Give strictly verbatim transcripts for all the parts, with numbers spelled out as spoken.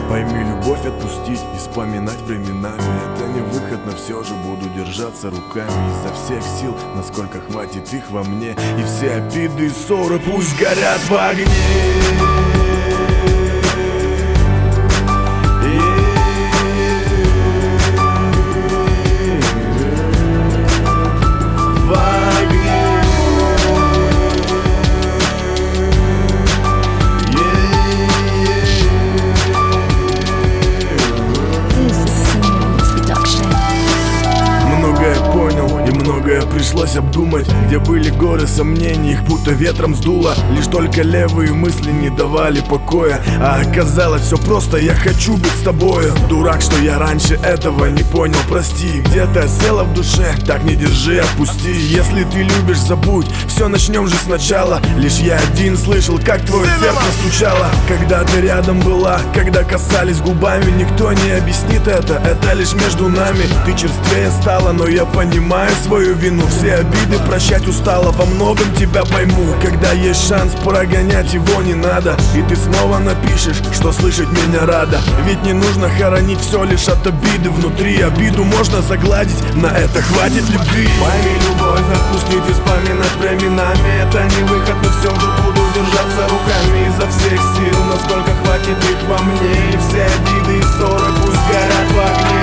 Пойми, любовь отпустить и вспоминать временами — это не выход, но все же буду держаться руками изо всех сил, насколько хватит их во мне. И все обиды и ссоры пусть горят в огне. И многое пришлось обдумать, где были горы сомнений, их будто ветром сдуло. Лишь только левые мысли не давали покоя, а оказалось все просто, я хочу быть с тобою. Дурак, что я раньше этого не понял, прости. Где-то села в душе, так не держи, отпусти. Если ты любишь, забудь, все начнем же сначала. Лишь я один слышал, как твое сердце стучало, когда ты рядом была, когда касались губами. Никто не объяснит это, это лишь между нами. Ты черствее стала, но я понимаю свою вину. Все обиды прощать устала, во многом тебя пойму. Когда есть шанс, прогонять его не надо. И ты снова напишешь, что слышать меня рада. Ведь не нужно хоронить все лишь от обиды внутри. Обиду можно загладить, на это хватит любви. Пойми, любовь отпустить и вспоминать временами — это не выход, но все же буду держаться руками изо всех сил, насколько хватит их во мне. И все обиды и ссоры пусть горят в огне.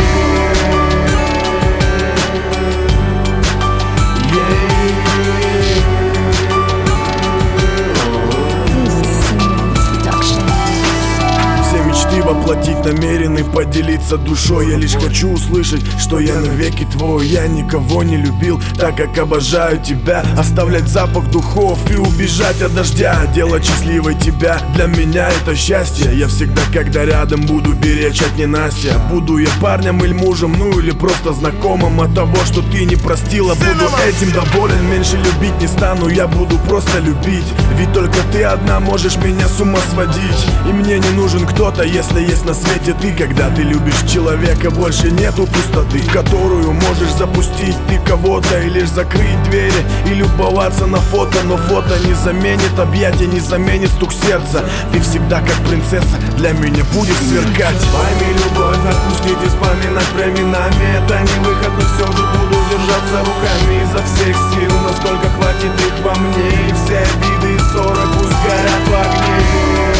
Воплотить намерены, поделиться душой. Я лишь хочу услышать, что я навеки твой. Я никого не любил так, как обожаю тебя. Оставлять запах духов и убежать от дождя. Делать счастливой тебя, для меня это счастье. Я всегда, когда рядом, буду беречь от ненастья. Буду я парнем или мужем, ну или просто знакомым. От того, что ты не простила, буду этим доволен. Меньше любить не стану, я буду просто любить. Ведь только ты одна можешь меня с ума сводить. И мне не нужен кто-то, если есть на свете ты. Когда ты любишь человека, больше нету пустоты, в которую можешь запустить ты кого-то и лишь закрыть двери и любоваться на фото. Но фото не заменит объятия, не заменит стук сердца. Ты всегда как принцесса для меня будет сверкать. Пойми, любовь отпустить и вспоминать временами — это не выход, но все же буду держаться руками изо всех сил, насколько хватит их во мне. И все обиды и ссоры пусть горят в огне.